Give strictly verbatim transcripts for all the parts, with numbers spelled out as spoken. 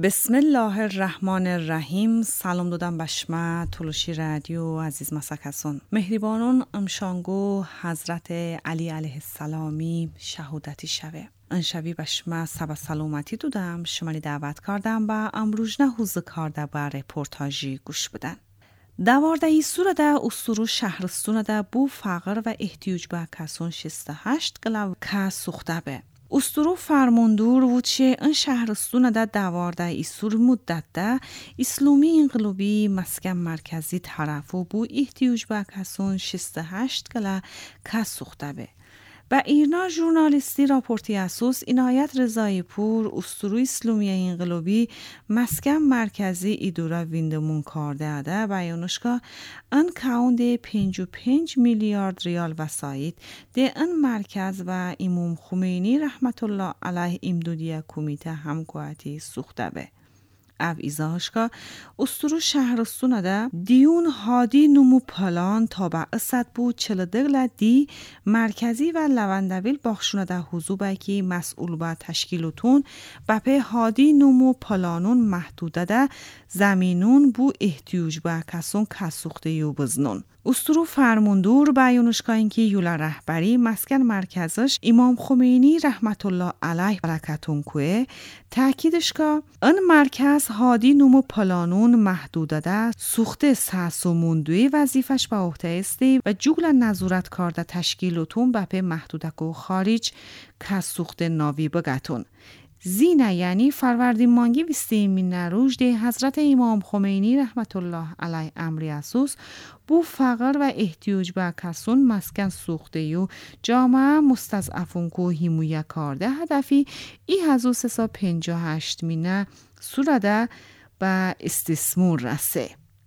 بسم الله الرحمن الرحیم. سلام دادم بشمه تلوشی رادیو عزیز مسکسون مهریبانون امشانگو حضرت علی علیه السلامی شهودتی شوه. انشوی بشمه سبا سلامتی دودم شمالی دعوت کردم با امروژنه حوزه کرده با رپورتاجی گوش بدن. دوارده ای سوره ده اسطورو شهرستون ده بو فقر و احتیاج به کسون شست و هشت گلو که سخته به. اسطورو فرماندور و چه این شهرستون ده دوارده ای سور مدت ده اسلامی انقلابی مسکن مرکزی طرف و بو احتیاج به کسون شست و هشت گلو که سخته به. با ایرنا ژورنالیستی راپورتی اساس عنایت رضایی پور اسطوره اسلامی انقلابی مسکن مرکزی ایدورا ویندمون کرده ده بیانشگاه ان کاوند پنج و پنج میلیارد ریال وسایت ده ان مرکز و امام خمینی رحمت الله علیه امدادی کمیته همکاری سوخته به. او ایزاشکا اسطورو شهرستون ده دیون هادی نمو پلان تا با اصد بود چل دگل دی مرکزی و لوندویل باخشونه ده حضوبه که مسئول با تشکیلتون بپه هادی نمو پلانون محدوده ده زمینون بو احتیاج به کسون کسوخته یو بزنون. اسطورو فرماندور بیانشگاه اینکه یولا رهبری مسکن مرکزش امام خمینی رحمت الله علیه برکتون کوه تاکیدش که ان مرکز هادی نمو پلانون محدوده ده سوخته ساس و مندوی وظیفش به عهده استی و جوگل نظارت کرده تشکیلتون به محدوده کو خارج که سوخته ناوی بگتون. زینه یعنی فروردین مانگی ویستیمین نروژ ده حضرت امام خمینی رحمت الله علیه امری اساس بو فقر و احتیاج به کسون مسکن سوخته یو جامعه مستضعفون کو هیمویه کرده هدفی ای هزار سیصد و پنجاه و هشت مینه سورده به استثمار رسه.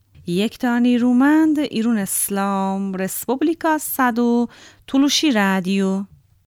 یک تانی رومند ایرون اسلام رسپوبلیکا صدو تلوشی رادیو